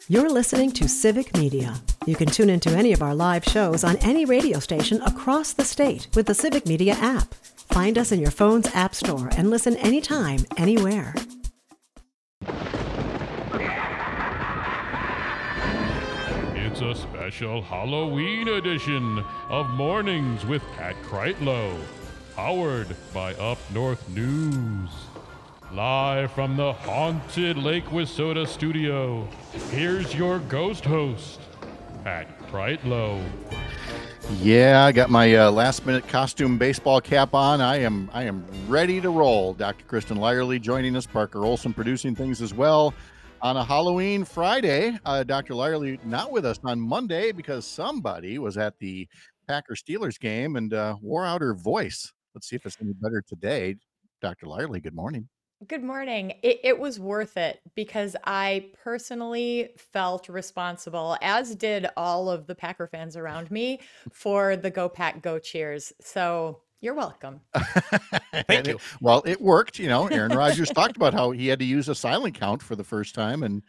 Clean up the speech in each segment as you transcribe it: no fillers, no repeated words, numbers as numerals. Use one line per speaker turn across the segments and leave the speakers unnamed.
You're listening to Civic Media. You can tune into any of our live shows on any radio station across the state with the Civic Media app. Find us in your phone's app store and listen anytime, anywhere.
It's a special Halloween edition of Mornings with Pat Kreitlow, powered by Up North News. Live from the haunted Lake Wissota studio, here's your ghost host, Pat Kreitlow.
Yeah, I got my last-minute costume baseball cap on. I am ready to roll. Dr. Kristen Lyerly joining us, Parker Olson producing things as well on a Halloween Friday. Dr. Lyerly not with us on Monday because somebody was at the Packers-Steelers game and wore out her voice. Let's see if it's any better today. Dr. Lyerly, good morning.
Good morning. It was worth it because I personally felt responsible, as did all of the Packer fans around me, for the Go Pack Go cheers. So you're welcome.
Thank you. Well, it worked. Aaron Rodgers talked about how he had to use a silent count for the first time, and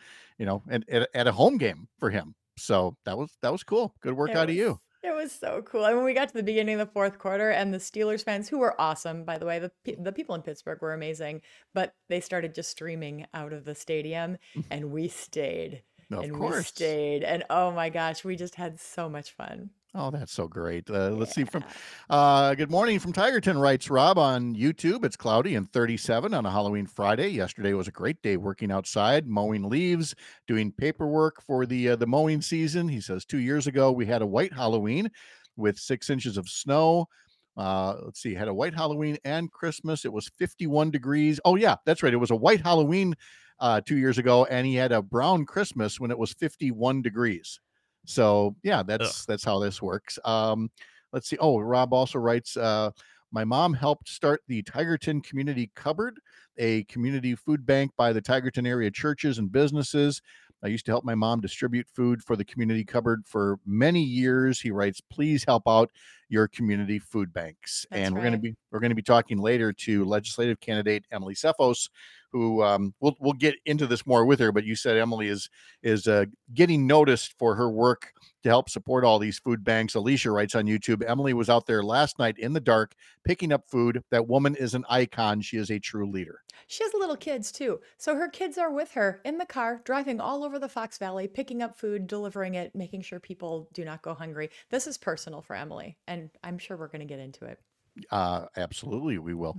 at a home game for him. So that was cool. Good work out of you.
It was so cool. And when we got to the beginning of the fourth quarter and the Steelers fans, who were awesome, by the way, the people in Pittsburgh were amazing, but they started just streaming out of the stadium and we stayed.
Of course.
We stayed. And oh my gosh, we just had so much fun.
Oh, that's so great. Let's see from good morning from Tigerton, writes Rob on YouTube. It's cloudy and 37 on a Halloween Friday. Yesterday was a great day working outside, mowing leaves, doing paperwork for the mowing season. He says 2 years ago we had a white Halloween with 6 inches of snow. Let's see, had a white Halloween and Christmas. It was 51 degrees. Oh yeah, that's right. It was a white Halloween 2 years ago, and he had a brown Christmas when it was 51 degrees. So yeah, that's how this works. Let's see. Oh, Rob also writes, my mom helped start the Tigerton Community Cupboard, a community food bank by the Tigerton area churches and businesses. I used to help my mom distribute food for the community cupboard for many years. He writes, please help out your community food banks.
That's
and
right.
we're going to be talking later to legislative candidate Emily Cephos, who we'll get into this more with her. But you said Emily is getting noticed for her work to help support all these food banks. Alicia writes on YouTube, Emily was out there last night in the dark picking up food. That woman is an icon. She is a true leader.
She has little kids too. So her kids are with her in the car, driving all over the Fox Valley, picking up food, delivering it, making sure people do not go hungry. This is personal for Emily, and I'm sure we're going to get into it.
Absolutely, we will.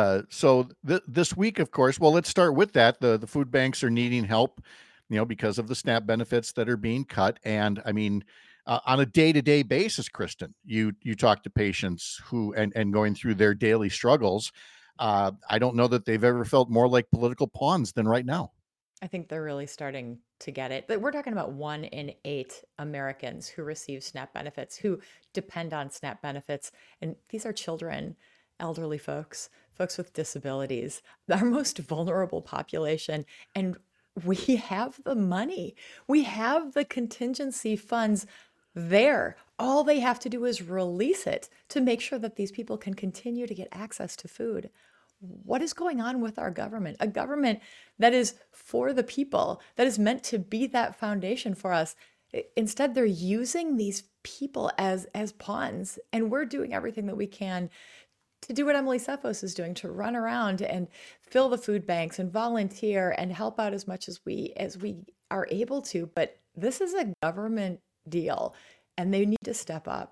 So this week, of course, well, let's start with that. The food banks are needing help, because of the SNAP benefits that are being cut. And I mean, on a day-to-day basis, Kristen, you talk to patients who and going through their daily struggles. I don't know that they've ever felt more like political pawns than right now.
I think they're really starting to get it. But we're talking about 1 in 8 Americans who receive SNAP benefits, who depend on SNAP benefits. And these are children, elderly folks with disabilities, our most vulnerable population. And we have the money. We have the contingency funds there. All they have to do is release it to make sure that these people can continue to get access to food. What is going on with our government? A government that is for the people, that is meant to be that foundation for us. Instead, they're using these people as pawns, and we're doing everything that we can to do what Emily Cephos is doing, to run around and fill the food banks and volunteer and help out as much as we are able to. But this is a government deal, and they need to step up.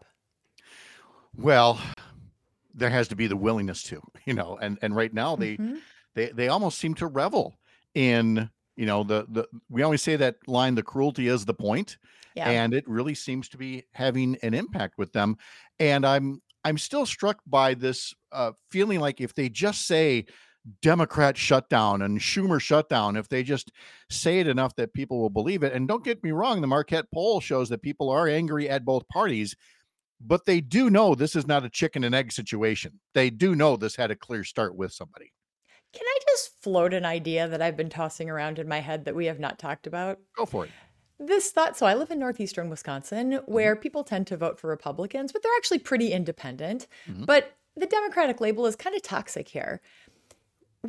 Well, there has to be the willingness to, and right now they almost seem to revel in, we always say that line, the cruelty is the point.
Yeah.
And it really seems to be having an impact with them. And I'm still struck by this feeling like if they just say Democrat shutdown and Schumer shutdown, if they just say it enough that people will believe it. And don't get me wrong, the Marquette poll shows that people are angry at both parties. But they do know this is not a chicken and egg situation. They do know this had a clear start with somebody.
Can I just float an idea that I've been tossing around in my head that we have not talked about?
Go for it.
This thought, so I live in northeastern Wisconsin, where people tend to vote for Republicans, but they're actually pretty independent. But the Democratic label is kind of toxic here.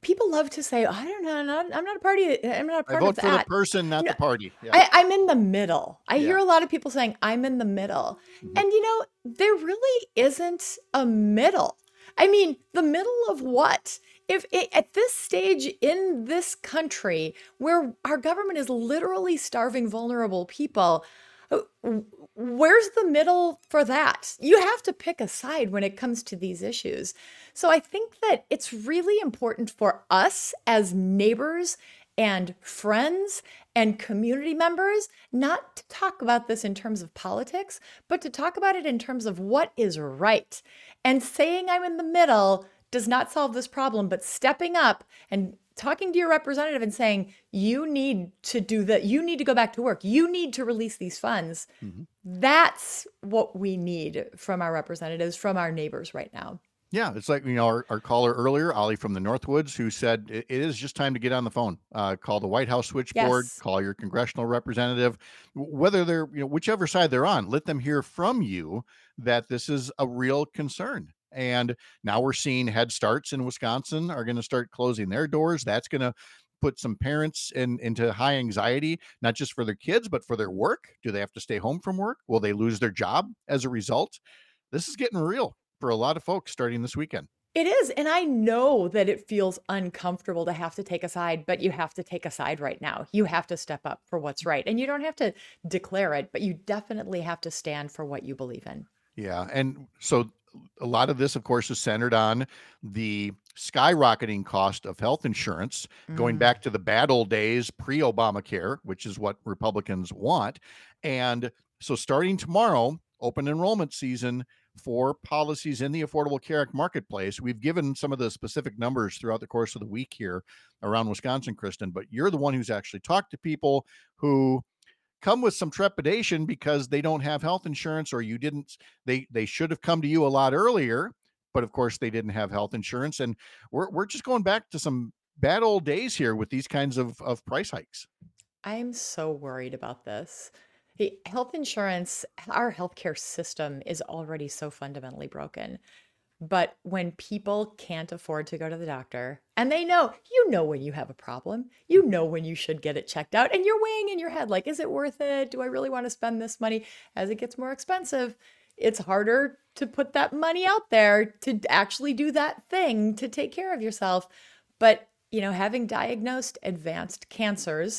people love to say, I don't know, I'm not a party. I'm not a
I
part of
vote for the
that.
person, not
No,
the party. Yeah.
I'm in the middle. I
Yeah.
hear a lot of people saying, I'm in the middle.
Mhm.
And, there really isn't a middle. I mean, the middle of what? At this stage in this country where our government is literally starving vulnerable people, uh, where's the middle for that? You have to pick a side when it comes to these issues. So I think that it's really important for us as neighbors and friends and community members not to talk about this in terms of politics, but to talk about it in terms of what is right. And saying I'm in the middle does not solve this problem, but stepping up and talking to your representative and saying, you need to do that, you need to go back to work, you need to release these funds.
Mhm.
That's what we need from our representatives, from our neighbors right now.
Yeah, it's like, our caller earlier, Ollie from the Northwoods, who said it is just time to get on the phone, call the White House switchboard,
Yes.
call your congressional representative, whether they're, whichever side they're on, let them hear from you that this is a real concern. And now we're seeing Head Starts in Wisconsin are going to start closing their doors. That's going to put some parents into high anxiety, not just for their kids, but for their work. Do they have to stay home from work? Will they lose their job as a result? This is getting real for a lot of folks starting this weekend.
It is. And I know that it feels uncomfortable to have to take a side, but you have to take a side right now. You have to step up for what's right. And you don't have to declare it, but you definitely have to stand for what you believe in.
Yeah. And so a lot of this, of course, is centered on the skyrocketing cost of health insurance, going
Mm.
back to the bad old days pre-Obamacare, which is what Republicans want. And so starting tomorrow, open enrollment season for policies in the Affordable Care Act marketplace. We've given some of the specific numbers throughout the course of the week here around Wisconsin, Kristen, but you're the one who's actually talked to people who come with some trepidation because they don't have health insurance, or you didn't, they should have come to you a lot earlier, but of course they didn't have health insurance. And we're just going back to some bad old days here with these kinds of price hikes.
I'm so worried about this. The health insurance, our healthcare system is already so fundamentally broken. But when people can't afford to go to the doctor and they know, when you have a problem, when you should get it checked out, and you're weighing in your head, like, is it worth it? Do I really want to spend this money? As it gets more expensive, it's harder to put that money out there to actually do that thing to take care of yourself. But, having diagnosed advanced cancers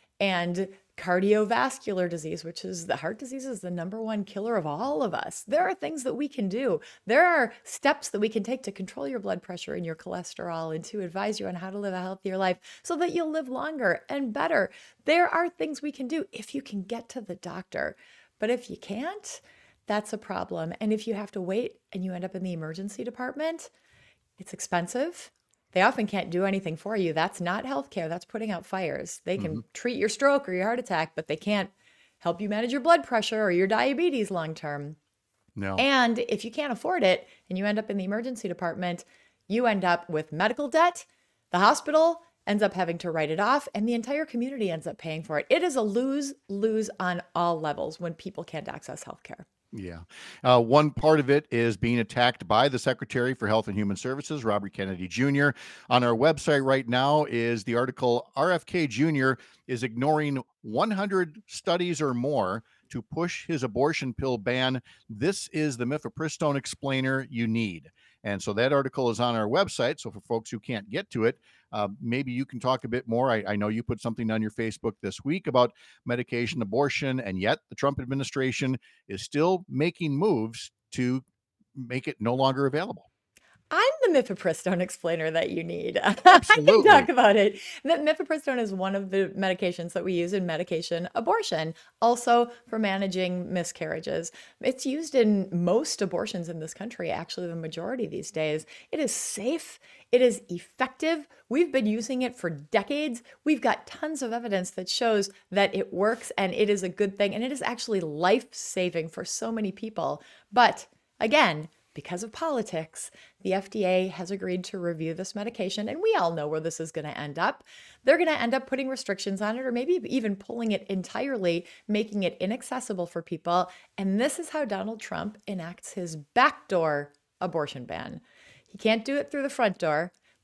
and cardiovascular disease, which is the heart disease, is the number one killer of all of us. There are things that we can do. There are steps that we can take to control your blood pressure and your cholesterol and to advise you on how to live a healthier life so that you'll live longer and better. There are things we can do if you can get to the doctor. But if you can't, that's a problem. And if you have to wait and you end up in the emergency department, it's expensive. They often can't do anything for you. That's not healthcare. That's putting out fires. They can treat your stroke or your heart attack, but they can't help you manage your blood pressure or your diabetes long term.
No.
And if you can't afford it and you end up in the emergency department, you end up with medical debt. The hospital ends up having to write it off, and the entire community ends up paying for it. It is a lose-lose on all levels when people can't access healthcare.
Yeah. One part of it is being attacked by the Secretary for Health and Human Services, Robert Kennedy Jr. On our website right now is the article, RFK Jr. is ignoring 100 studies or more to push his abortion pill ban. This is the mifepristone explainer you need. And so that article is on our website. So for folks who can't get to it, maybe you can talk a bit more. I know you put something on your Facebook this week about medication abortion, and yet the Trump administration is still making moves to make it no longer available.
I'm the mifepristone explainer that you need. I
Absolutely.
can talk about it. That mifepristone is one of the medications that we use in medication abortion, also for managing miscarriages. It's used in most abortions in this country, actually the majority these days. It is safe. It is effective. We've been using it for decades. We've got tons of evidence that shows that it works and it is a good thing. And it is actually life-saving for so many people. But again, because of politics, the FDA has agreed to review this medication, and we all know where this is going to end up. They're going to end up putting restrictions on it, or maybe even pulling it entirely, making it inaccessible for people. And this is how Donald Trump enacts his backdoor abortion ban. He can't do it through the front door,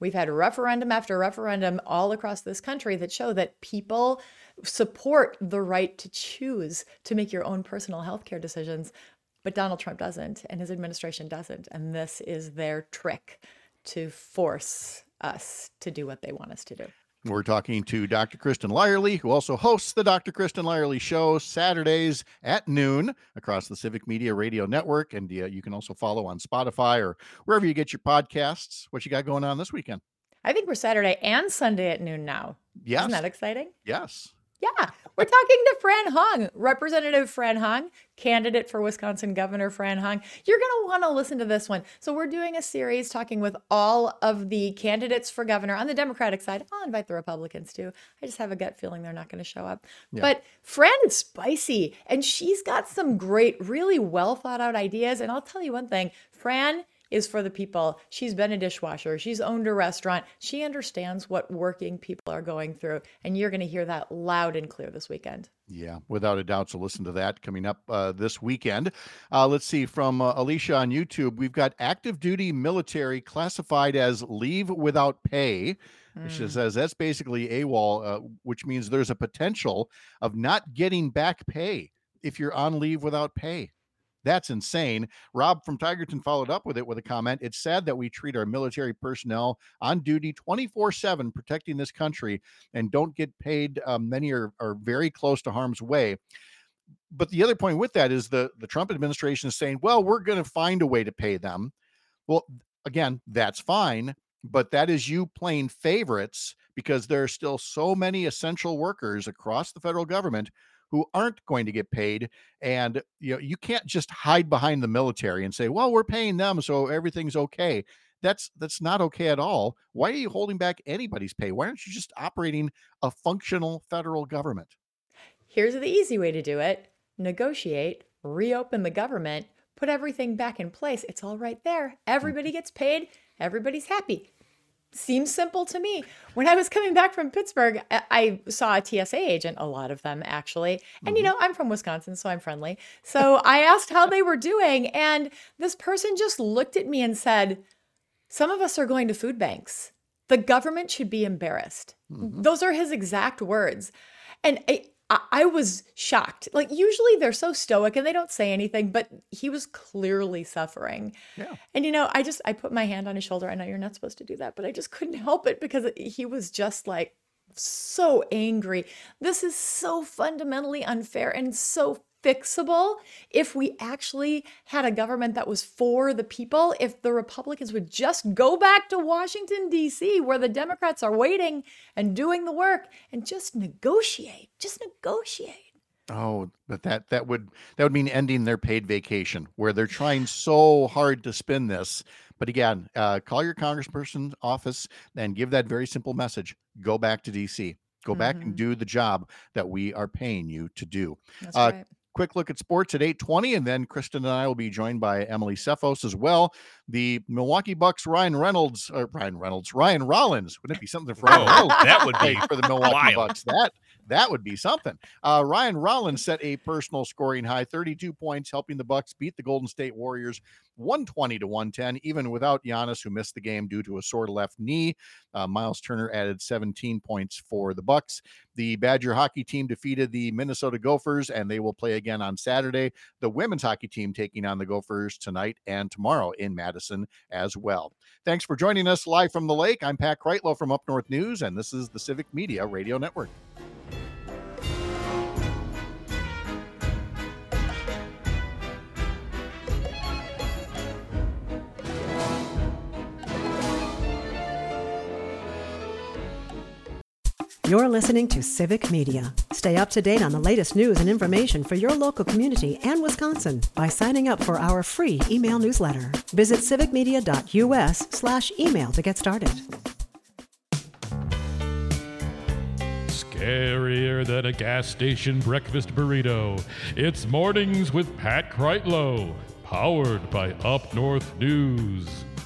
We've had referendum after referendum all across this country that show that people support the right to choose to make your own personal healthcare decisions. But Donald Trump doesn't, and his administration doesn't. And this is their trick to force us to do what they want us to do.
We're talking to Dr. Kristen Lyerly, who also hosts the Dr. Kristen Lyerly Show Saturdays at noon across the Civic Media Radio Network. And you can also follow on Spotify or wherever you get your podcasts. What you got going on this weekend?
I think we're Saturday and Sunday at noon now.
Yes.
Isn't that exciting?
Yes.
Yeah, we're talking to Fran Hung, Representative Fran Hung, candidate for Wisconsin Governor Fran Hung. You're going to want to listen to this one. So we're doing a series talking with all of the candidates for governor on the Democratic side. I'll invite the Republicans too. I just have a gut feeling they're not going to show up. Yeah. But Fran is spicy, and she's got some great, really well thought out ideas. And I'll tell you one thing, Fran is for the people. She's been a dishwasher. She's owned a restaurant. She understands what working people are going through. And you're going to hear that loud and clear this weekend.
Yeah, without a doubt. So listen to that coming up this weekend. Let's see, from Alicia on YouTube, we've got active duty military classified as leave without pay. She says that's basically AWOL, which means there's a potential of not getting back pay if you're on leave without pay. That's insane. Rob from Tigerton followed up with it with a comment. It's sad that we treat our military personnel on duty 24/7 protecting this country and don't get paid. Many are very close to harm's way. But the other point with that is the Trump administration is saying, well, we're going to find a way to pay them. Well, again, that's fine. But that is you playing favorites because there are still so many essential workers across the federal government who aren't going to get paid. And you can't just hide behind the military and say, well, we're paying them, so everything's okay. That's not okay at all. Why are you holding back anybody's pay? Why aren't you just operating a functional federal government?
Here's the easy way to do it. Negotiate, reopen the government, put everything back in place. It's all right there. Everybody gets paid. Everybody's happy. Seems simple to me. When I was coming back from Pittsburgh, I saw a TSA agent, a lot of them actually. And, I'm from Wisconsin, so I'm friendly. So I asked how they were doing. And this person just looked at me and said, some of us are going to food banks. The government should be embarrassed. Those are his exact words. And I was shocked. Like, usually they're so stoic and they don't say anything, but he was clearly suffering. Yeah. And, I put my hand on his shoulder. I know you're not supposed to do that, but I just couldn't help it because he was just like so angry. This is so fundamentally unfair and so fixable if we actually had a government that was for the people. If the Republicans would just go back to Washington, D.C., where the Democrats are waiting and doing the work, and just negotiate. Oh,
but that would mean ending their paid vacation, where they're trying so hard to spin this. But again, call your congressperson's office and give that very simple message. Go back to D.C. Go back and do the job that we are paying you to do.
That's right.
Quick look at sports at 8:20, and then Kristen and I will be joined by Emily Cephos as well. The Milwaukee Bucks, Ryan Rollins. Wouldn't it be something for
that would be
for the Milwaukee Bucks? That would be something. Ryan Rollins set a personal scoring high, 32 points, helping the Bucks beat the Golden State Warriors 120-110, even without Giannis, who missed the game due to a sore left knee. Miles Turner added 17 points for the Bucks. The Badger hockey team defeated the Minnesota Gophers, and they will play again on Saturday. The women's hockey team taking on the Gophers tonight and tomorrow in Madison as well. Thanks for joining us live from the lake. I'm Pat Kreitlow from Up North News, and this is the Civic Media Radio Network.
You're listening to Civic Media. Stay up to date on the latest news and information for your local community and Wisconsin by signing up for our free email newsletter. Visit civicmedia.us/email to get started.
Scarier than a gas station breakfast burrito. It's Mornings with Pat Kreitlow, powered by Up North News.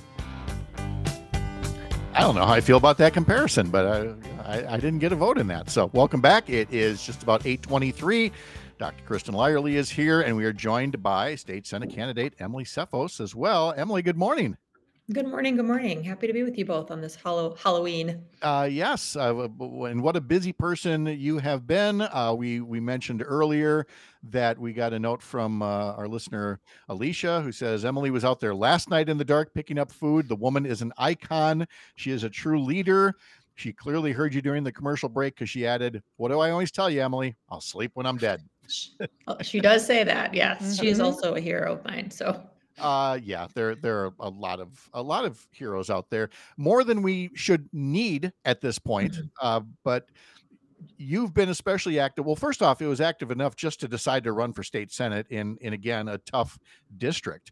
I don't know how I feel about that comparison, but I didn't get a vote in that. So welcome back. It is just about 8:23. Dr. Kristen Lyerly is here, and we are joined by State Senate candidate Emily Cephos as well. Emily, good morning.
Good morning. Good morning. Happy to be with you both on this Halloween.
Yes, and what a busy person you have been. We mentioned earlier that we got a note from our listener Alicia, who says Emily was out there last night in the dark picking up food. The woman is an icon. She is a true leader. She clearly heard you during the commercial break because she added, "What do I always tell you, Emily? I'll sleep when I'm dead."
She does say that. Yes, she is
Mhm.
also a hero of mine. So
Yeah, there are a lot of heroes out there, more than we should need at this point.
Mhm.
But you've been especially active. Well, first off, it was active enough just to decide to run for state senate in again a tough district.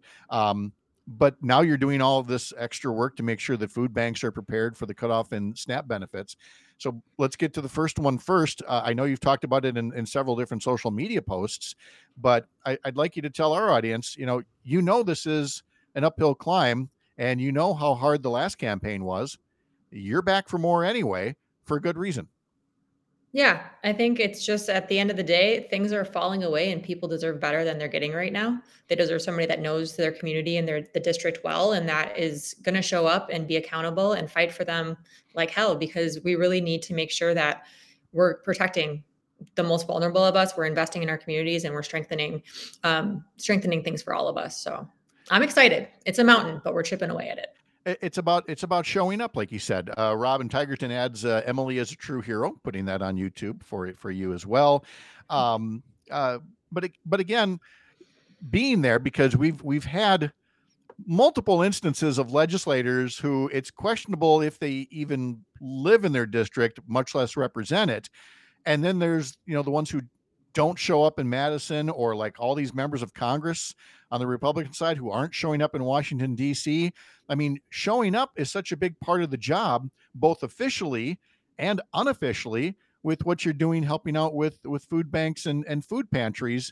But now you're doing all of this extra work to make sure that food banks are prepared for the cutoff in SNAP benefits. So let's get to the first one first. I know you've talked about it in several different social media posts, but I'd like you to tell our audience, this is an uphill climb, and you know how hard the last campaign was. You're back for more anyway, for good reason.
yeah, I think it's just at the end of the day, things are falling away and people deserve better than they're getting right now. They deserve somebody that knows their community and the district well, and that is going to show up and be accountable and fight for them like hell, because we really need to make sure that we're protecting the most vulnerable of us. We're investing in our communities and we're strengthening things for all of us. So I'm excited. It's a mountain, but we're chipping away at it.
It's about showing up, like you said. Rob in Tigerton adds Emily is a true hero, putting that on YouTube for you as well. Um, but again, being there, because we've had multiple instances of legislators who it's questionable if they even live in their district, much less represent it. And then there's the ones who don't show up in Madison, or like all these members of Congress on the Republican side who aren't showing up in Washington, D.C. I mean, showing up is such a big part of the job, both officially and unofficially, with what you're doing, helping out with food banks and food pantries.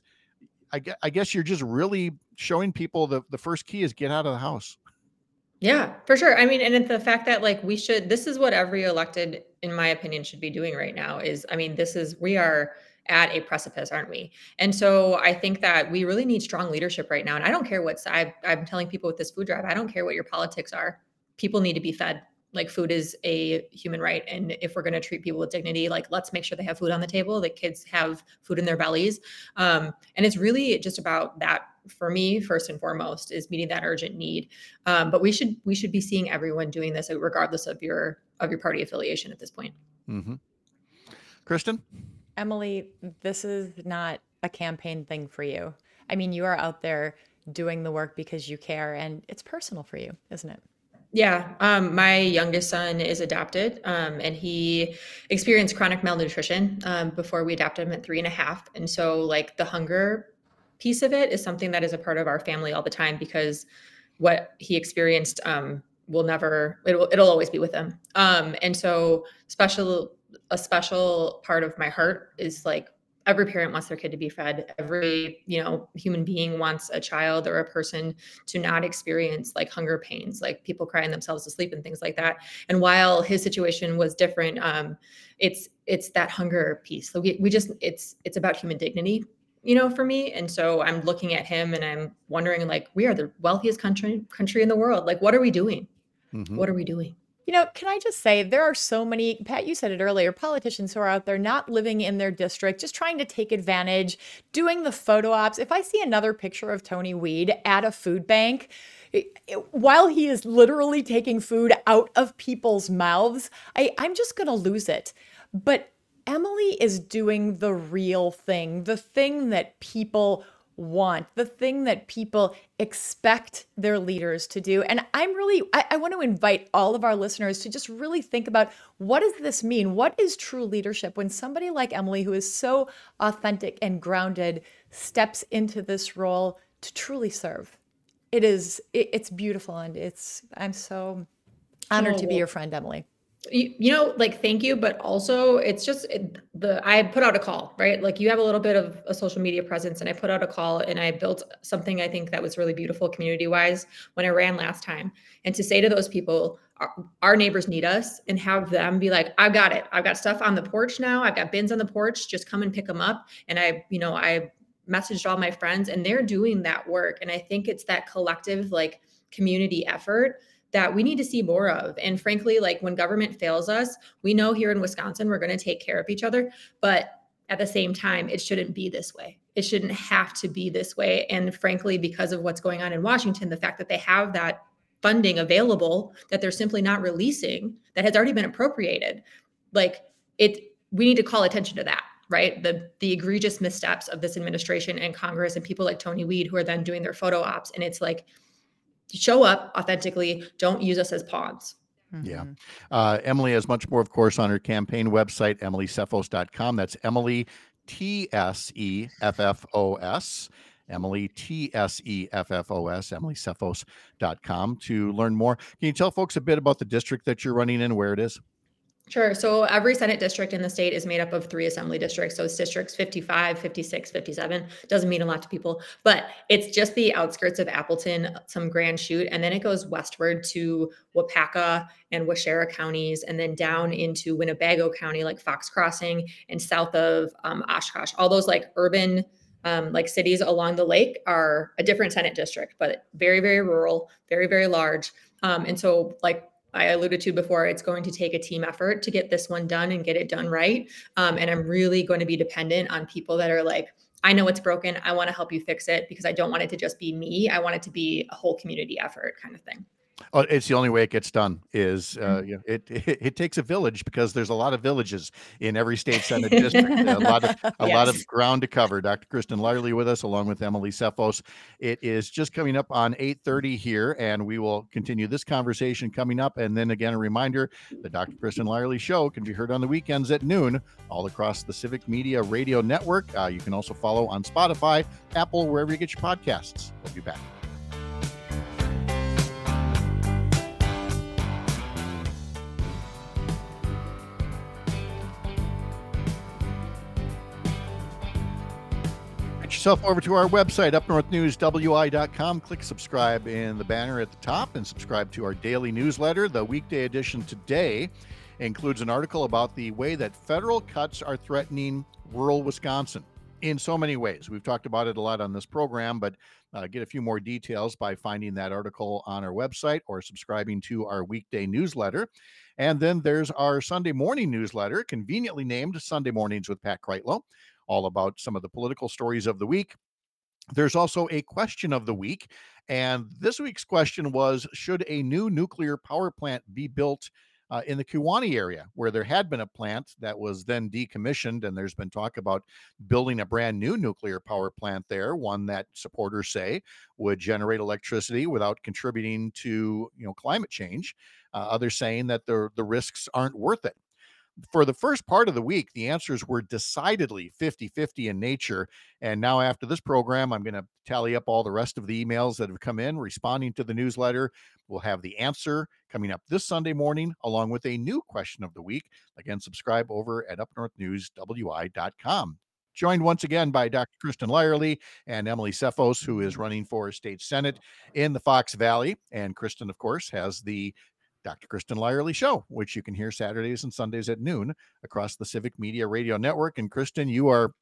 I guess you're just really showing people the first key is get out of the house.
Yeah, for sure. I mean, and it's the fact that like this is what every elected, in my opinion, should be doing right now is, I mean, we are at a precipice, aren't we? And so I think that we really need strong leadership right now. And I don't care what side I'm telling people with this food drive, I don't care what your politics are. People need to be fed. Like food is a human right. And if we're going to treat people with dignity, like let's make sure they have food on the table, that kids have food in their bellies. And it's really just about that for me, first and foremost, is meeting that urgent need. But we should be seeing everyone doing this regardless of your party affiliation at this point.
Mm-hmm. Kristen?
Emily, this is not a campaign thing for you. I mean, you are out there doing the work because you care, and it's personal for you, isn't it?
Yeah. My youngest son is adopted, and he experienced chronic malnutrition before we adopted him at 3.5. And so like the hunger piece of it is something that is a part of our family all the time, because what he experienced it'll always be with him. And so a special part of my heart is like every parent wants their kid to be fed. Every, human being wants a child or a person to not experience like hunger pains, like people crying themselves to sleep and things like that. And while his situation was different, it's that hunger piece. So it's about human dignity, for me. And so I'm looking at him and I'm wondering, like, we are the wealthiest country in the world. Like, what are we doing?
Mm-hmm.
What are we doing?
Can I just say there are so many, Pat, you said it earlier, politicians who are out there not living in their district, just trying to take advantage, doing the photo ops. If I see another picture of Tony Weed at a food bank, while he is literally taking food out of people's mouths, I'm just going to lose it. But Emily is doing the real thing, the thing that people want, the thing that people expect their leaders to do. And I want to invite all of our listeners to just really think about, what does this mean? What is true leadership when somebody like Emily, who is so authentic and grounded, steps into this role to truly serve? It's beautiful. And I'm so honored to be your friend, Emily.
Like, thank you. But also it's just I put out a call, right? Like you have a little bit of a social media presence, and I put out a call and I built something I think that was really beautiful community wise when I ran last time. And to say to those people, our neighbors need us, and have them be like, I've got it. I've got stuff on the porch now. I've got bins on the porch. Just come and pick them up. And I messaged all my friends, and they're doing that work. And I think it's that collective, like, community effort that we need to see more of. And frankly, like when government fails us, we know here in Wisconsin, we're going to take care of each other. But at the same time, it shouldn't be this way. It shouldn't have to be this way. And frankly, because of what's going on in Washington, the fact that they have that funding available that they're simply not releasing, that has already been appropriated, like we need to call attention to that, right? The egregious missteps of this administration and Congress and people like Tony Weed, who are then doing their photo ops. And it's like, show up authentically. Don't use us as pawns.
Yeah. Emily has much more, of course, on her campaign website, emilysephos.com. That's Emily, TSEFFOS. Emily, TSEFFOS, emilysephos.com to learn more. Can you tell folks a bit about the district that you're running in, where it is?
Sure. So every Senate district in the state is made up of 3 assembly districts. So it's districts 55, 56, 57. Doesn't mean a lot to people, but it's just the outskirts of Appleton, some Grand Chute, and then it goes westward to Wapaka and Waushara counties, and then down into Winnebago County, like Fox Crossing, and south of Oshkosh. All those like urban like cities along the lake are a different Senate district, but very, very rural, very, very large. And so like I alluded to before, it's going to take a team effort to get this one done and get it done right. And I'm really going to be dependent on people that are like, I know it's broken. I want to help you fix it, because I don't want it to just be me. I want it to be a whole community effort kind of thing.
Oh, it's the only way it gets done is it takes a village, because there's a lot of villages in every state Senate district. A lot of ground to cover. Dr. Kristen Lyerly with us, along with Emily Sephos. It is just coming up on 8:30 here, and we will continue this conversation coming up. And then again, a reminder, the Dr. Kristen Lyerly Show can be heard on the weekends at noon all across the Civic Media Radio Network. You can also follow on Spotify, Apple, wherever you get your podcasts. We'll be back. Yourself over to our website, upnorthnewswi.com. Click subscribe in the banner at the top and subscribe to our daily newsletter. The weekday edition today includes an article about the way that federal cuts are threatening rural Wisconsin in so many ways. We've talked about it a lot on this program, but get a few more details by finding that article on our website or subscribing to our weekday newsletter. And then there's our Sunday morning newsletter, conveniently named Sunday Mornings with Pat Kreitlow, all about some of the political stories of the week. There's also a question of the week, and this week's question was, should a new nuclear power plant be built in the Kewaunee area, where there had been a plant that was then decommissioned, and there's been talk about building a brand new nuclear power plant there, one that supporters say would generate electricity without contributing to climate change. Others saying that the risks aren't worth it. For the first part of the week, the answers were decidedly 50-50 in nature. And now after this program, I'm going to tally up all the rest of the emails that have come in responding to the newsletter. We'll have the answer coming up this Sunday morning, along with a new question of the week. Again, subscribe over at upnorthnewswi.com. Joined once again by Dr. Kristen Lyerly and Emily Sephos, who is running for state Senate in the Fox Valley. And Kristen, of course, has the Dr. Kristen Lyerly Show, which you can hear Saturdays and Sundays at noon across the Civic Media Radio Network. And Kristen, you are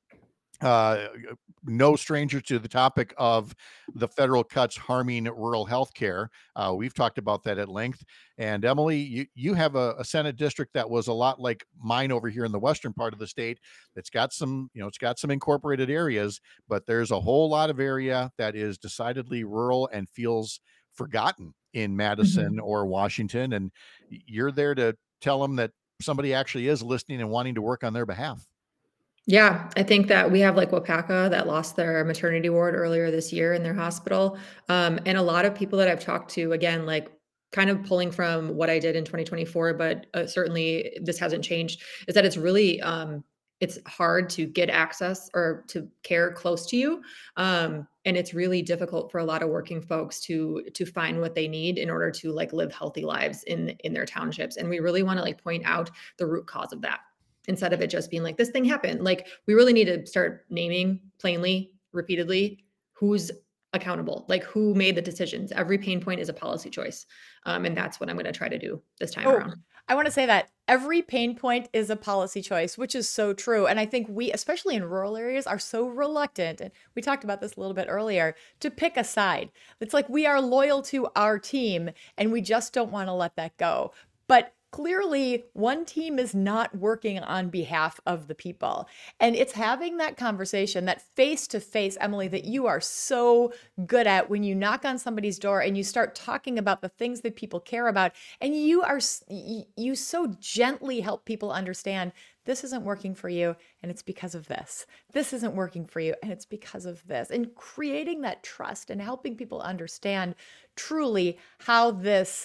no stranger to the topic of the federal cuts harming rural health care. We've talked about that at length. And Emily, you have a Senate district that was a lot like mine over here in the western part of the state. That's got some, it's got some incorporated areas, but there's a whole lot of area that is decidedly rural and feels forgotten in Madison or Washington. And you're there to tell them that somebody actually is listening and wanting to work on their behalf.
Yeah, I think that we have like Wapaka that lost their maternity ward earlier this year in their hospital. And a lot of people that I've talked to, again, like kind of pulling from what I did in 2024, but certainly this hasn't changed, is that it's really, it's hard to get access or to care close to you. And it's really difficult for a lot of working folks to find what they need in order to like live healthy lives in their townships. And we really want to like point out the root cause of that, instead of it just being like, this thing happened. Like, we really need to start naming plainly, repeatedly, who's accountable, like who made the decisions. Every pain point is a policy choice. And that's what I'm going to try to do this time
Oh,
around.
I want to say that every pain point is a policy choice, which is so true. And I think we, especially in rural areas, are so reluctant, and we talked about this a little bit earlier, to pick a side. It's like we are loyal to our team and we just don't want to let that go. But clearly, one team is not working on behalf of the people. And it's having that conversation, that face to face, Emily, that you are so good at when you knock on somebody's door and you start talking about the things that people care about. And you so gently help people understand this isn't working for you and it's because of this. This isn't working for you and it's because of this. And creating that trust and helping people understand truly how this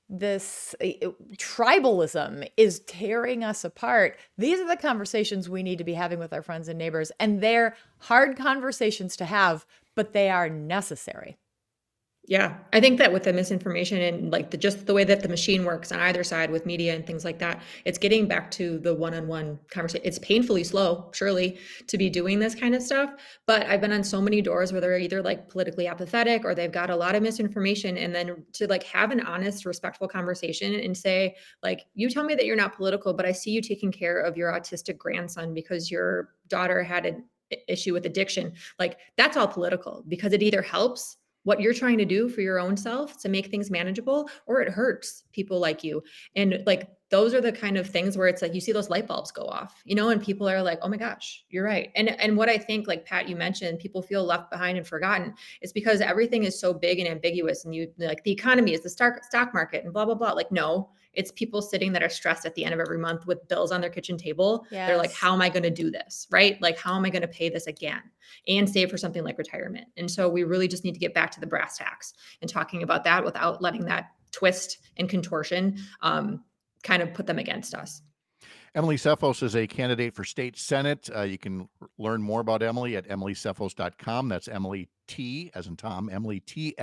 tribalism is tearing us apart. These are the conversations we need to be having with our friends and neighbors, and they're hard conversations to have, but they are necessary.
Yeah, I think that with the misinformation and like just the way that the machine works on either side with media and things like that, it's getting back to the one-on-one conversation. It's painfully slow, surely, to be doing this kind of stuff. But I've been on so many doors where they're either like politically apathetic or they've got a lot of misinformation. And then to like have an honest, respectful conversation and say, like, you tell me that you're not political, but I see you taking care of your autistic grandson because your daughter had an issue with addiction. Like, that's all political because it either helps what you're trying to do for your own self to make things manageable, or it hurts people like you. And like, those are the kind of things where it's like, you see those light bulbs go off, and people are like, oh my gosh, you're right. And what I think, like Pat, you mentioned, people feel left behind and forgotten. It's because everything is so big and ambiguous, and you like the economy is the stock market and blah, blah, blah. Like, no, it's people sitting that are stressed at the end of every month with bills on their kitchen table.
Yes.
They're like, how am I going to do this? Right? Like, how am I going to pay this again and save for something like retirement? And so we really just need to get back to the brass tacks and talking about that without letting that twist and contortion kind of put them against us.
Emily Sefos is a candidate for state senate. You can learn more about Emily at emilysefos.com. That's Emily T as in Tom, Emily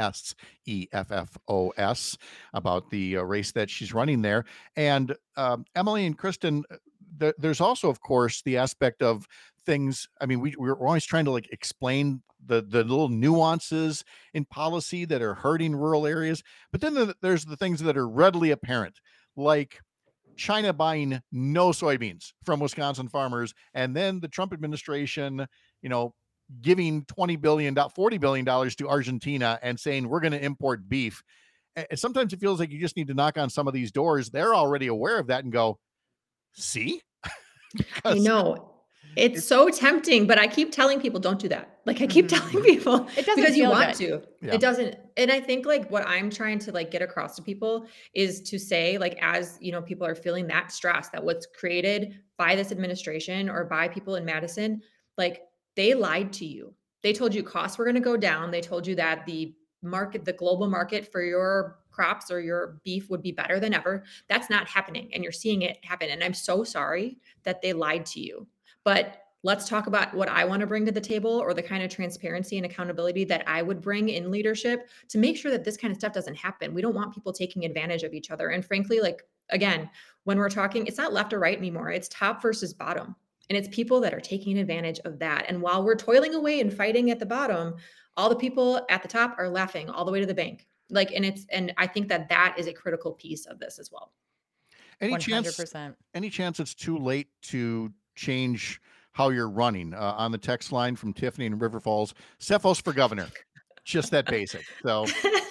Tseffos, about the race that she's running there. And Emily and Kristen, there's also, of course, the aspect of things. I mean, we're always trying to like explain the little nuances in policy that are hurting rural areas. But then there's the things that are readily apparent, like China buying no soybeans from Wisconsin farmers, and then the Trump administration, giving $40 billion to Argentina and saying we're going to import beef. And sometimes it feels like you just need to knock on some of these doors. They're already aware of that and go, see?
I know. It's so tempting, but I keep telling people don't do that. Like I keep telling people
It doesn't
because you
feel
want
good.
to.
Yeah.
It doesn't. And I think like what I'm trying to like get across to people is to say, like, as people are feeling that stress that what's created by this administration or by people in Madison, like they lied to you. They told you costs were going to go down. They told you that the global market for your crops or your beef would be better than ever. That's not happening. And you're seeing it happen. And I'm so sorry that they lied to you. But let's talk about what I want to bring to the table, or the kind of transparency and accountability that I would bring in leadership to make sure that this kind of stuff doesn't happen. We don't want people taking advantage of each other. And frankly, like, again, when we're talking, it's not left or right anymore. It's top versus bottom. And it's people that are taking advantage of that. And while we're toiling away and fighting at the bottom, all the people at the top are laughing all the way to the bank. Like, and I think that is a critical piece of this as well.
Any
100%.
chance it's too late to change how you're running? On the text line from Tiffany in River Falls, Sefos for governor, just that basic. So,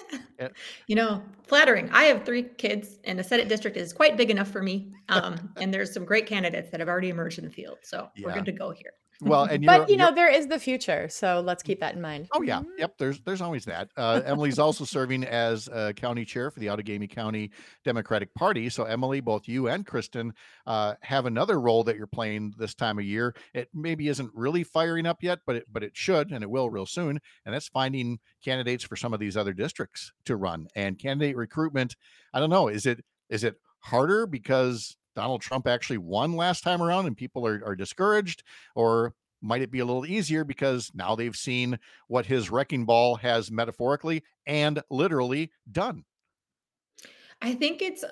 flattering. I have 3 kids, and the Senate district is quite big enough for me. And there's some great candidates that have already emerged in the field, so we're good to go here.
Well, and
but there is the future, so let's keep that in mind.
Oh yeah, yep. There's always that. Emily's also serving as county chair for the Outagamie County Democratic Party. So Emily, both you and Kristen have another role that you're playing this time of year. It maybe isn't really firing up yet, but it should, and it will real soon. And that's finding candidates for some of these other districts to run. And candidate recruitment, I don't know, is it harder because Donald Trump actually won last time around and people are discouraged, or might it be a little easier because now they've seen what his wrecking ball has metaphorically and literally done?
I think it's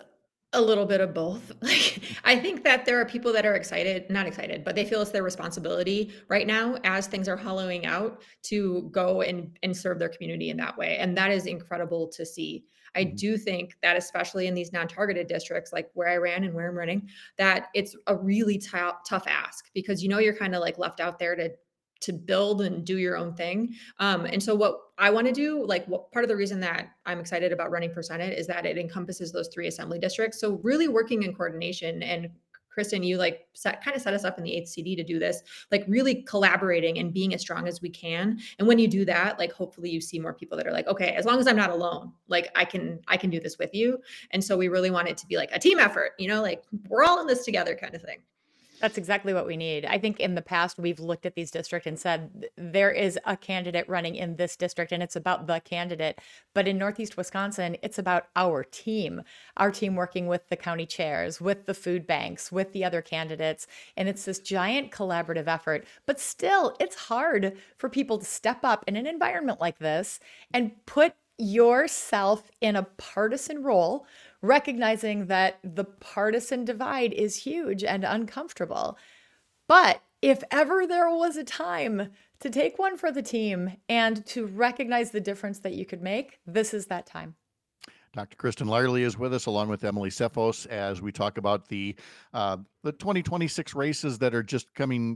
A little bit of both. Like, I think that there are people that are excited, not excited, but they feel it's their responsibility right now as things are hollowing out to go and serve their community in that way. And that is incredible to see. I
Mhm.
do think that especially in these non-targeted districts, like where I ran and where I'm running, that it's a really tough ask because you're kind of like left out there to build and do your own thing. And so what I want to do, like what part of the reason that I'm excited about running for Senate is that it encompasses those 3 assembly districts. So really working in coordination, and Kristen, you like kind of set us up in the 8th CD to do this, like really collaborating and being as strong as we can. And when you do that, like hopefully you see more people that are like, okay, as long as I'm not alone, like I can do this with you. And so we really want it to be like a team effort, like we're all in this together kind of thing.
That's exactly what we need. I think in the past, we've looked at these districts and said, there is a candidate running in this district and it's about the candidate. But in Northeast Wisconsin, it's about our team working with the county chairs, with the food banks, with the other candidates. And it's this giant collaborative effort. But still, it's hard for people to step up in an environment like this and put yourself in a partisan role, recognizing that the partisan divide is huge and uncomfortable. But if ever there was a time to take one for the team and to recognize the difference that you could make, this is that time.
Dr. Kristen Lyerly is with us, along with Emily Cephos, as we talk about the 2026 races that are just coming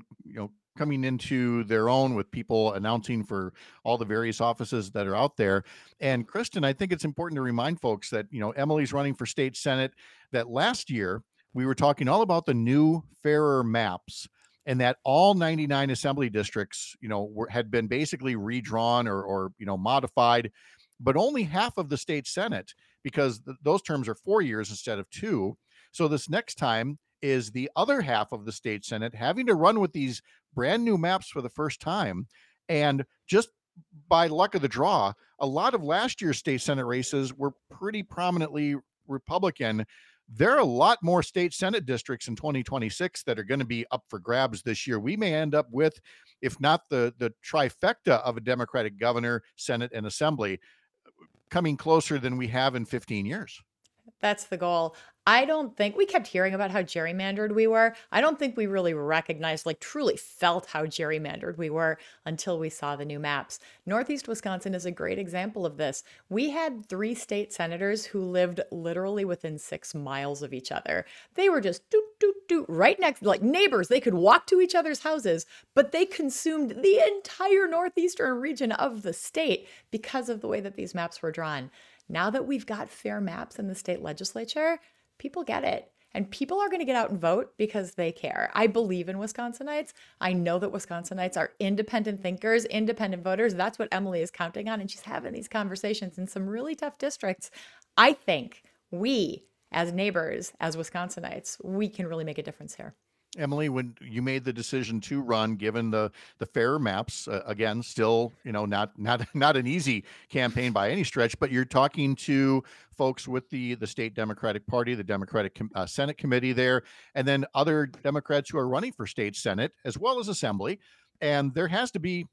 into their own, with people announcing for all the various offices that are out there. And Kristen, I think it's important to remind folks that Emily's running for state senate. That last year we were talking all about the new, fairer maps, and that all 99 assembly districts, had been basically redrawn or modified, but only half of the state senate, because those terms are 4 years instead of 2. So this next time is the other half of the state senate having to run with these brand new maps for the first time. And just by luck of the draw, a lot of last year's state senate races were pretty prominently Republican. There are a lot more state senate districts in 2026 that are going to be up for grabs this year. We may end up with, if not the trifecta of a Democratic governor, Senate, and Assembly, coming closer than we have in 15 years.
That's the goal. I don't think we kept hearing about how gerrymandered we were. I don't think we really recognized, like truly felt how gerrymandered we were until we saw the new maps. Northeast Wisconsin is a great example of this. We had 3 state senators who lived literally within 6 miles of each other. They were just doot, doot, doot, right next, like neighbors. They could walk to each other's houses, but they consumed the entire northeastern region of the state because of the way that these maps were drawn. Now that we've got fair maps in the state legislature, people get it. And people are going to get out and vote because they care. I believe in Wisconsinites. I know that Wisconsinites are independent thinkers, independent voters. That's what Emily is counting on. And she's having these conversations in some really tough districts. I think we, as neighbors, as Wisconsinites, we can really make a difference here.
Emily, when you made the decision to run, given the fairer maps, again, still, not an easy campaign by any stretch, but you're talking to folks with the state Democratic Party, the Democratic Senate committee there, and then other Democrats who are running for state Senate as well as Assembly. And there has to be,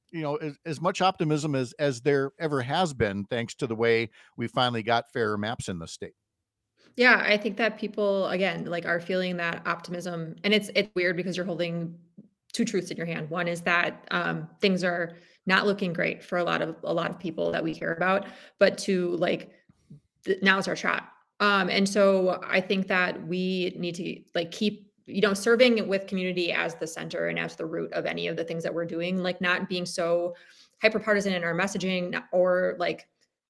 as much optimism as there ever has been, thanks to the way we finally got fairer maps in the state.
Yeah, I think that people again like are feeling that optimism, and it's weird because you're holding 2 truths in your hand. One is that things are not looking great for a lot of people that we care about, but to like now's our shot. And so I think that we need to like keep serving with community as the center and as the root of any of the things that we're doing, like not being so hyper partisan in our messaging or like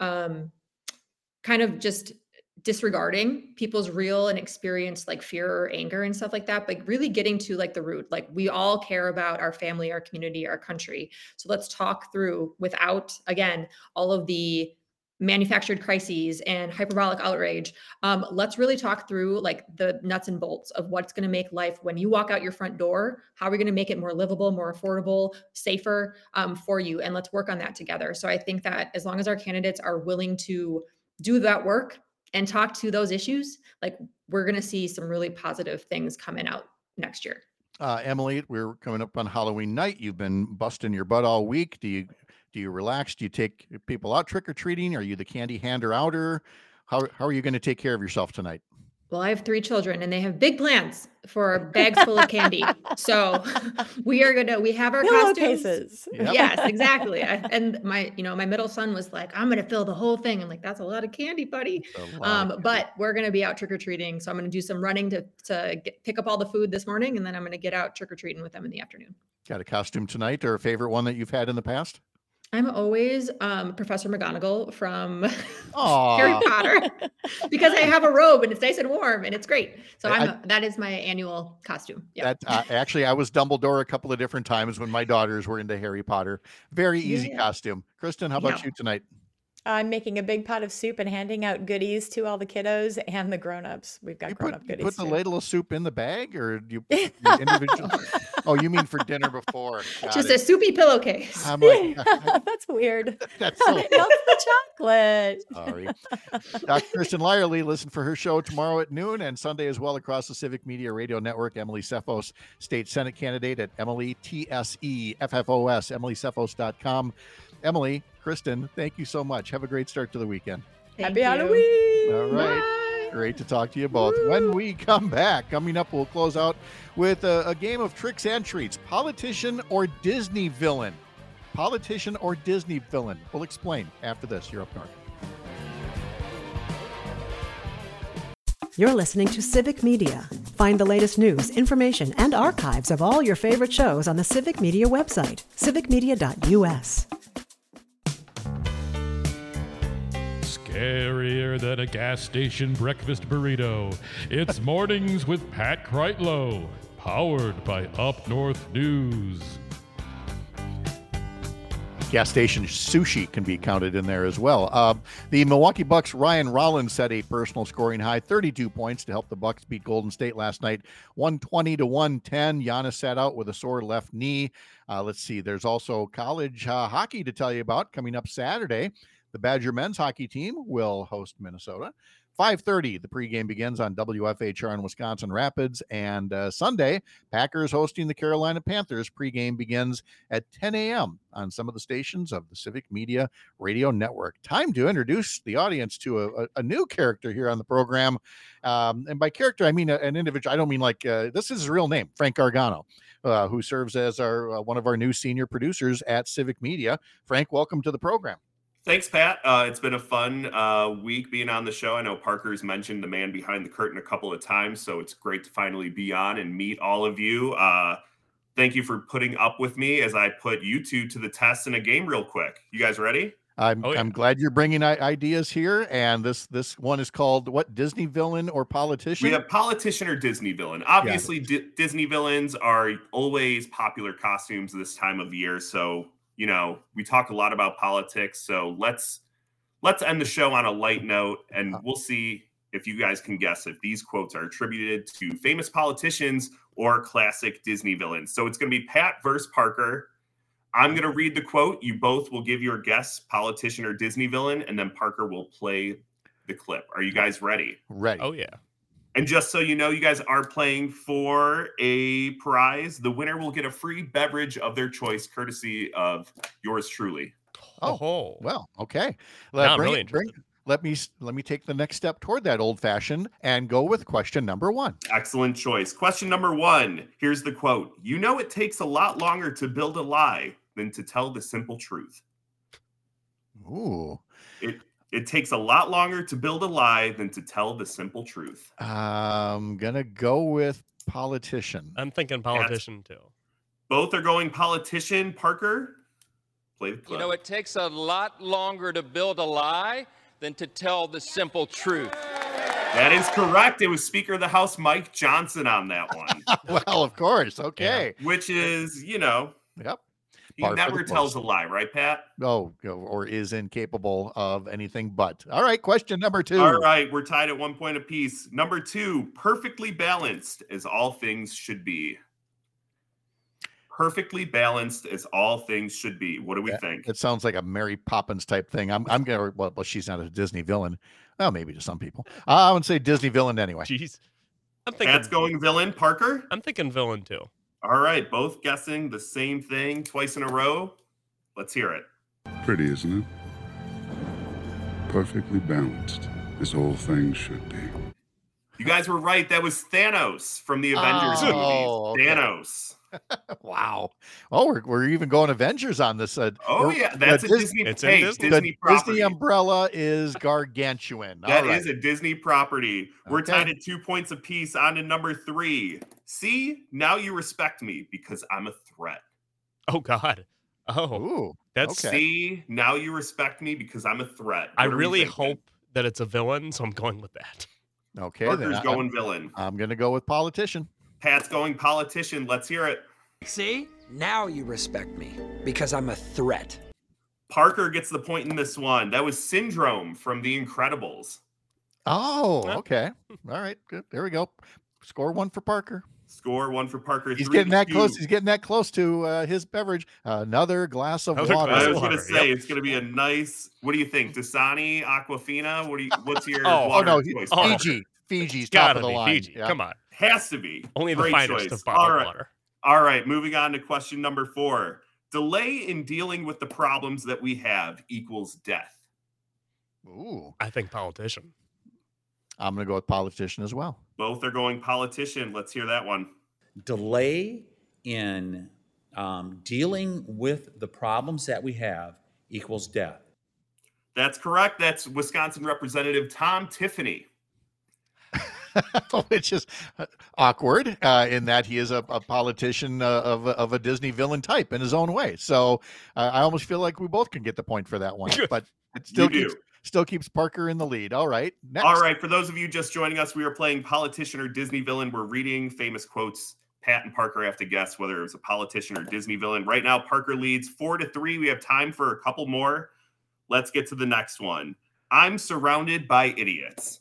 kind of just disregarding people's real and experienced like fear or anger and stuff like that, but really getting to like the root. Like we all care about our family, our community, our country. So let's talk through without, again, all of the manufactured crises and hyperbolic outrage. Let's really talk through like the nuts and bolts of what's going to make life when you walk out your front door. How are we going to make it more livable, more affordable, safer for you? And let's work on that together. So I think that as long as our candidates are willing to do that work and talk to those issues, like we're going to see some really positive things coming out next year.
Emily, we're coming up on Halloween night. You've been busting your butt all week. Do you relax? Do you take people out trick-or-treating? Are you the candy hander outer? How are you going to take care of yourself tonight?
Well, I have 3 children and they have big plans for bags full of candy. So we have our costumes.
Pillowcases.
Yep.
Yes, exactly. And my middle son was like, I'm going to fill the whole thing. I'm like, that's a lot of candy, buddy.
A lot of candy.
But we're going to be out trick-or-treating. So I'm going to do some running to pick up all the food this morning. And then I'm going to get out trick-or-treating with them in the afternoon.
Got a costume tonight or a favorite one that you've had in the past?
I'm always Professor McGonagall from
Aw.
Harry Potter because I have a robe and it's nice and warm and it's great. So that is my annual costume. Yeah.
That actually, I was Dumbledore a couple of different times when my daughters were into Harry Potter. Very easy costume. Kristen, how about you tonight?
I'm making a big pot of soup and handing out goodies to all the kiddos and the grown-ups. We've got grown-up goodies.
You put the
too.
ladle of soup in the bag, or do you individual? Oh, you mean for dinner before?
Just a soupy pillowcase.
I'm like,
That's weird.
that's so.
It melts the chocolate.
Sorry. Dr. Kristen Lyerly, listen for her show tomorrow at noon and Sunday as well across the Civic Media Radio Network. Emily Cephos, State Senate candidate at Emily TSEFFOS, emilycephos.com. Emily, Kristen, thank you so much. Have a great start to the weekend.
Happy Halloween.
All right.
Bye.
Great to talk to you both. When we come back, coming up, we'll close out with a game of tricks and treats. Politician or Disney villain? Politician or Disney villain? We'll explain after this. You're up north.
You're listening to Civic Media. Find the latest news, information, and archives of all your favorite shows on the Civic Media website, civicmedia.us.
Scarier than a gas station breakfast burrito. It's Mornings with Pat Kreitlow, powered by Up North News.
Gas station sushi can be counted in there as well. The Milwaukee Bucks' Ryan Rollins set a personal scoring high, 32 points to help the Bucks beat Golden State last night, 120-110. Giannis sat out with a sore left knee. Let's see. There's also college hockey to tell you about coming up Saturday. The Badger men's hockey team will host Minnesota. 5:30, the pregame begins on WFHR in Wisconsin Rapids. And Sunday, Packers hosting the Carolina Panthers. Pregame begins at 10 a.m. on some of the stations of the Civic Media Radio Network. Time to introduce the audience to a new character here on the program. And by character, I mean an individual. I don't mean like this is his real name, Frank Gargano, who serves as our one of our new senior producers at Civic Media. Frank, welcome to the program.
Thanks, Pat. It's been a fun week being on the show. I know Parker's mentioned the man behind the curtain a couple of times, so it's great to finally be on and meet all of you. Thank you for putting up with me as I put you two to the test in a game real quick. You guys ready?
I'm glad you're bringing ideas here, and this one is called what? Disney villain or politician?
We have politician or Disney villain. Obviously, Disney villains are always popular costumes this time of year, so you know, we talk a lot about politics, so let's end the show on a light note, and we'll see if you guys can guess if these quotes are attributed to famous politicians or classic Disney villains. So it's going to be Pat versus Parker. I'm going to read the quote. You both will give your guess, politician or Disney villain, and then Parker will play the clip. Are you guys ready?
Ready.
Oh, yeah.
And just so you know, you guys are playing for a prize. The winner will get a free beverage of their choice, courtesy of yours truly.
Oh, well, okay.
I'm really interested.
Let me take the next step toward that old fashioned and go with question number 1.
Excellent choice. Question number 1. Here's the quote. You know, it takes a lot longer to build a lie than to tell the simple truth.
Ooh.
It takes a lot longer to build a lie than to tell the simple truth.
I'm going to go with politician.
I'm thinking politician too.
Both are going politician. Parker, play the clip.
You know, it takes a lot longer to build a lie than to tell the simple truth.
That is correct. It was Speaker of the House Mike Johnson on that one.
Well, of course. Okay.
Yeah. Which is, you know.
Yep.
He never tells a lie, right, Pat?
Oh, or is incapable of anything but. All right, question number 2.
All right, we're tied at 1 point apiece. Number 2, perfectly balanced as all things should be. Perfectly balanced as all things should be. What do we think?
It sounds like a Mary Poppins type thing. I'm gonna. Well, she's not a Disney villain. Well, maybe to some people. I would say Disney villain anyway.
Jeez, I'm thinking.
Pat's going villain. Parker.
I'm thinking villain too.
All right, both guessing the same thing twice in a row. Let's hear it.
Pretty, isn't it? Perfectly balanced, as all things should be.
You guys were right. That was Thanos from the Avengers movies.
Okay.
Thanos.
Wow. Oh, we're even going Avengers on this.
Yeah, that's a Disney.
It's in
Hey,
Disney.
Disney property.
Disney umbrella is gargantuan.
That
All right.
is a Disney property. We're
Okay.
tied at 2 points apiece. On to number 3. See, now you respect me because I'm a threat.
Oh God. Oh,
Ooh.
that's.
okay.
See, now you respect me because I'm a threat.
I
What are we
really
thinking?
hope that it's a villain, so I'm going with that.
Okay.
Parker's
Then
going villain.
I'm going to go with politician.
Pat's going politician. Let's hear it.
See? Now you respect me because I'm a threat.
Parker gets the point in this one. That was Syndrome from The Incredibles.
Oh,
Yeah.
okay. All right. Good. There we go. Score 1 for Parker.
Score 1 for Parker.
He's
3-2.
getting that close. He's getting that close to his beverage. Another glass of
Another
water.
glass
I
of
was gonna
water,
say
yep.
it's gonna be a nice. What do you think, Dasani, Aquafina? What's your
Oh,
water
no,
choice?
oh.
Parker?
Fiji. Fiji's top
Gotta
of the
be
line.
Fiji.
Yeah.
Come on.
Has to be
Only the
Great
finest
choice.
of bottled
All right.
water.
All right, moving on to question number 4. Delay in dealing with the problems that we have equals death.
Ooh.
I think politician.
I'm going to go with politician as well.
Both are going politician. Let's hear that one.
Delay in dealing with the problems that we have equals death.
That's correct. That's Wisconsin Representative Tom Tiffany.
Which is awkward in that he is a politician of a Disney villain type in his own way. So I almost feel like we both can get the point for that one, but it still keeps Parker in the lead. All right. Next.
All right. For those of you just joining us, we are playing politician or Disney villain. We're reading famous quotes. Pat and Parker have to guess whether it was a politician or Disney villain. Right now, Parker leads 4-3. We have time for a couple more. Let's get to the next one. I'm surrounded by idiots.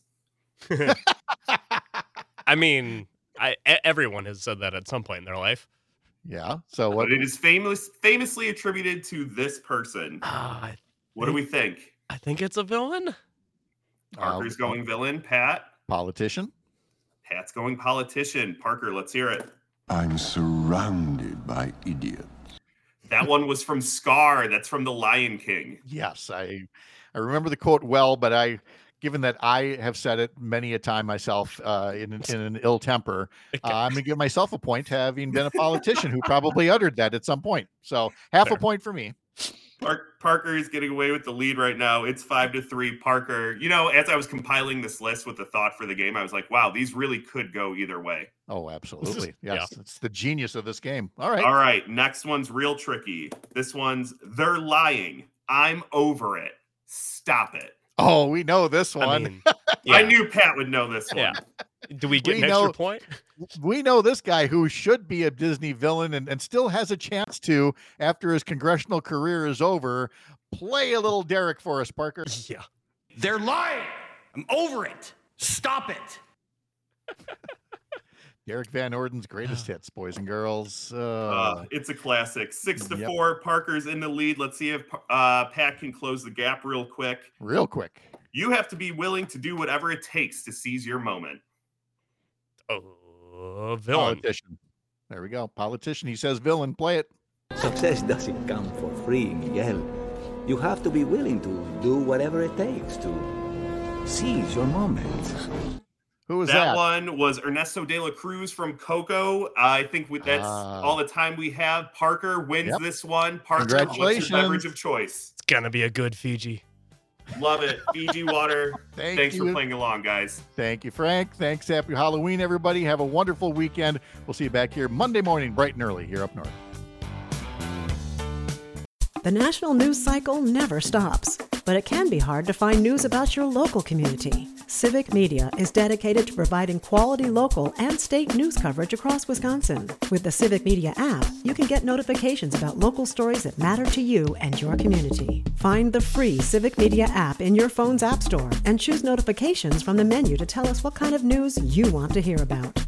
I mean, everyone has said that at some point in their life.
Yeah. So what?
But it is famously attributed to this person. What do we think?
I think it's a villain.
Parker's going villain. Pat?
Politician.
Pat's going politician. Parker, let's hear it.
I'm surrounded by idiots.
That one was from Scar. That's from The Lion King.
Yes, I remember the quote well, but given that I have said it many a time myself in an ill temper, I'm going to give myself a point, having been a politician who probably uttered that at some point. So half a point for me.
Parker is getting away with the lead right now. It's 5-3. Parker, as I was compiling this list with the thought for the game, I was like, wow, these really could go either way.
Oh, absolutely. Yes,
Yeah.
It's the genius of this game. All right.
All right. Next one's real tricky. This one's, they're lying. I'm over it. Stop it.
Oh, we know this one.
I mean,
I knew Pat would know this one.
Yeah. Do we get
We
an extra
know-
point?
We know this guy who should be a Disney villain and still has a chance to, after his congressional career is over, play a little Derek for us, Parker.
Yeah.
They're lying. I'm over it. Stop it.
Derek Van Orden's greatest hits, boys and girls.
It's a classic. 6-4. Parker's in the lead. Let's see if Pat can close the gap real quick.
Real quick.
You have to be willing to do whatever it takes to seize your moment.
Oh, villain.
Politician. There we go. Politician. He says villain. Play it.
Success doesn't come for free, Miguel. You have to be willing to do whatever it takes to seize your moment.
Who was
That
that?
one was Ernesto de la Cruz from Coco. I think that's all the time we have. Parker wins
Yep.
this one. Parker, what's your
Congratulations.
beverage of choice?
It's gonna be a good Fiji.
Love it. Fiji water. Thanks for
you.
playing along, guys.
Thank you, Frank. Thanks. Happy Halloween, everybody. Have a wonderful weekend. We'll see you back here Monday morning, bright and early, here up north.
The national news cycle never stops, but it can be hard to find news about your local community. Civic Media is dedicated to providing quality local and state news coverage across Wisconsin. With the Civic Media app, you can get notifications about local stories that matter to you and your community. Find the free Civic Media app in your phone's app store and choose notifications from the menu to tell us what kind of news you want to hear about.